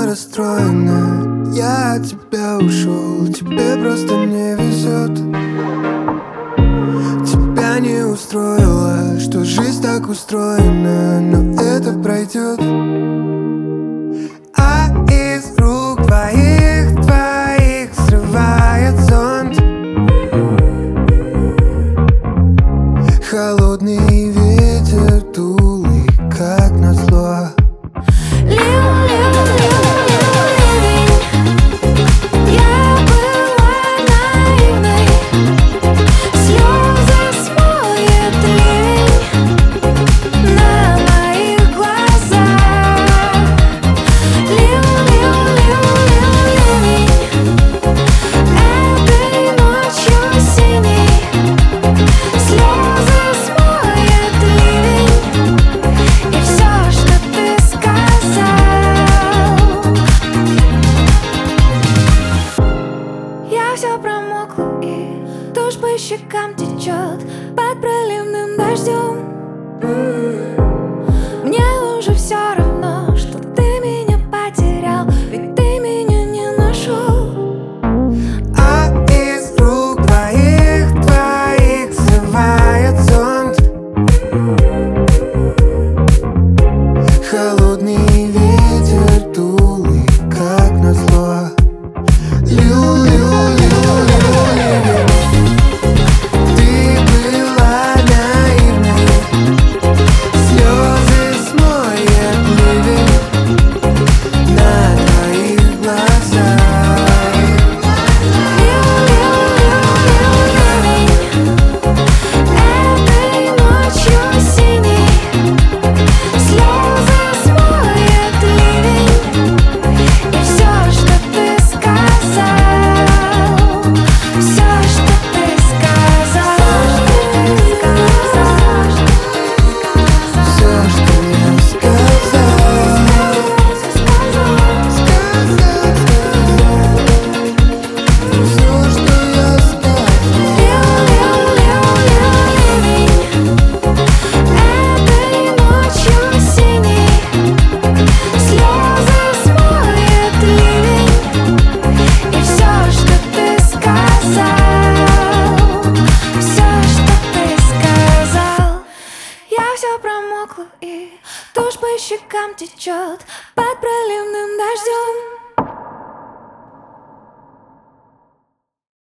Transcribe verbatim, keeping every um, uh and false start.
расстроена. Я от тебя ушел, тебе просто не везет. Тебя не устроило, что жизнь так устроена, но это пройдет. А из рук твоих, твоих срывает зонт. Холодный ветер дулый, как назло. Все промокло, и тушь по щекам течет под проливным дождем. М-м-м. Мне уже все равно, что ты меня потерял, ведь ты меня не нашел. А из рук твоих, твоих срывает зонт. Холодный ветер дулый, как назло. Лю-лю. И тушь по щекам течет под проливным дождем.